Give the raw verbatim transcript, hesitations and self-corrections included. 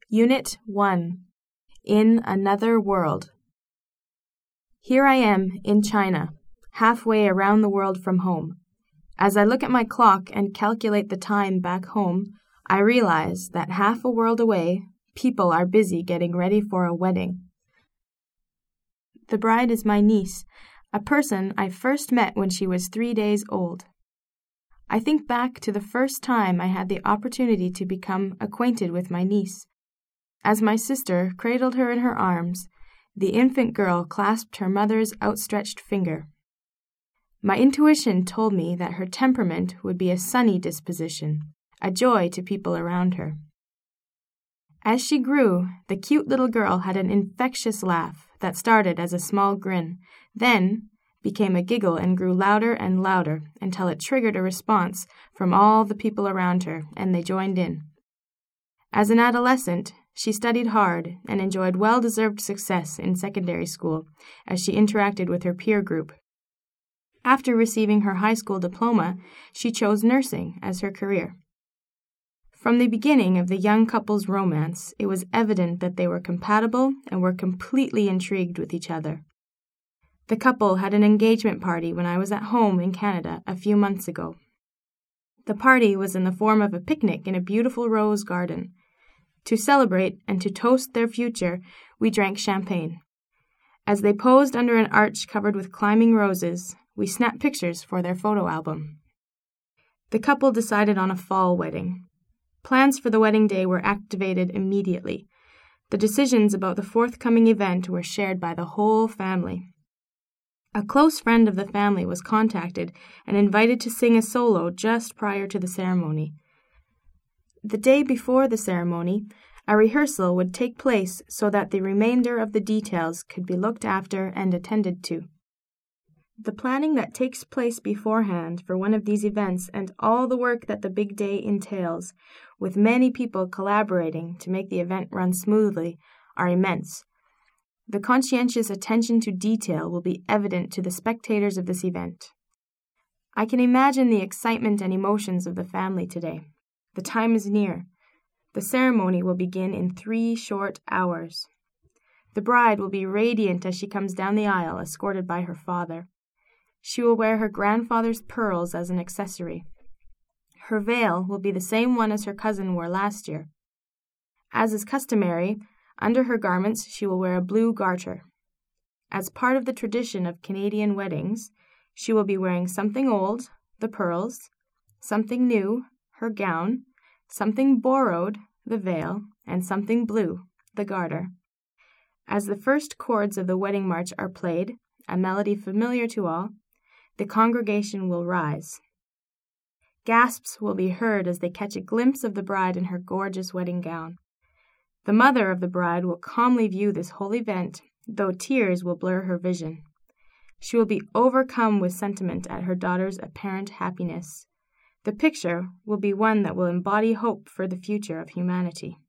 Unit one. In Another World. Here I am in China, halfway around the world from home. As I look at my clock and calculate the time back home, I realize that half a world away, people are busy getting ready for a wedding. The bride is my niece, a person I first met when she was three days old. I think back to the first time I had the opportunity to become acquainted with my niece. As my sister cradled her in her arms, the infant girl clasped her mother's outstretched finger. My intuition told me that her temperament would be a sunny disposition, a joy to people around her. As she grew, the cute little girl had an infectious laugh that started as a small grin, then became a giggle and grew louder and louder until it triggered a response from all the people around her, and they joined in. As an adolescent, she studied hard and enjoyed well-deserved success in secondary school as she interacted with her peer group. After receiving her high school diploma, she chose nursing as her career. From the beginning of the young couple's romance, it was evident that they were compatible and were completely intrigued with each other. The couple had an engagement party when I was at home in Canada a few months ago. The party was in the form of a picnic in a beautiful rose garden. To celebrate and to toast their future, we drank champagne. As they posed under an arch covered with climbing roses, we snapped pictures for their photo album. The couple decided on a fall wedding. Plans for the wedding day were activated immediately. The decisions about the forthcoming event were shared by the whole family. A close friend of the family was contacted and invited to sing a solo just prior to the ceremony. The day before the ceremony, a rehearsal would take place so that the remainder of the details could be looked after and attended to. The planning that takes place beforehand for one of these events and all the work that the big day entails, with many people collaborating to make the event run smoothly, are immense. The conscientious attention to detail will be evident to the spectators of this event. I can imagine the excitement and emotions of the family today. The time is near. The ceremony will begin in three short hours. The bride will be radiant as she comes down the aisle, escorted by her father. She will wear her grandfather's pearls as an accessory. Her veil will be the same one as her cousin wore last year. As is customary, under her garments she will wear a blue garter. As part of the tradition of Canadian weddings, she will be wearing something old, the pearls, something new, her gown, something borrowed, the veil, and something blue, the garter. As the first chords of the wedding march are played, a melody familiar to all, the congregation will rise. Gasps will be heard as they catch a glimpse of the bride in her gorgeous wedding gown. The mother of the bride will calmly view this whole event, though tears will blur her vision. She will be overcome with sentiment at her daughter's apparent happiness. The picture will be one that will embody hope for the future of humanity.